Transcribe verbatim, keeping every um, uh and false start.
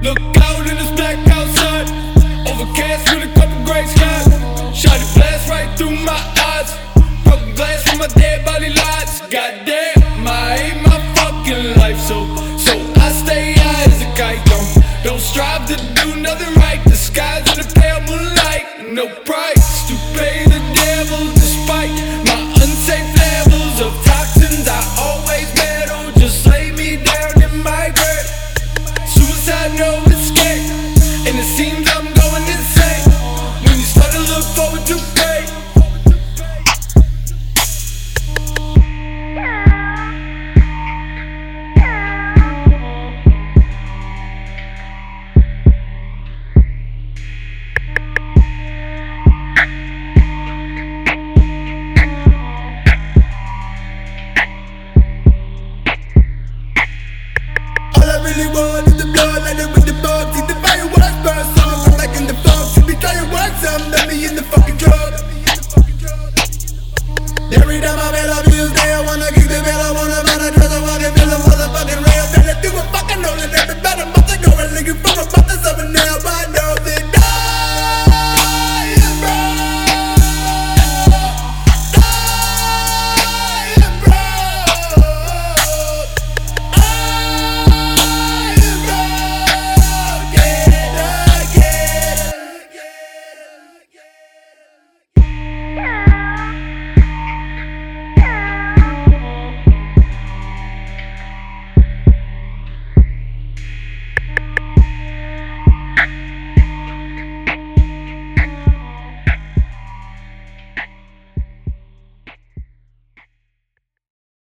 Look out in this black outside, overcast with a couple gray skies. Shot a blast right through my eyes, broken glass from my dead body lies. Goddamn, I hate my fucking life, so so I stay high as a kite. Don't don't strive to do nothing right. The skies in the pale moonlight, no price to pay the devil. Despite my unsafe levels of toxins, I always battle. Just lay me down in my grave. Suicide, no escape, and it seems I'm going insane when you start to look forward to fate. All I really want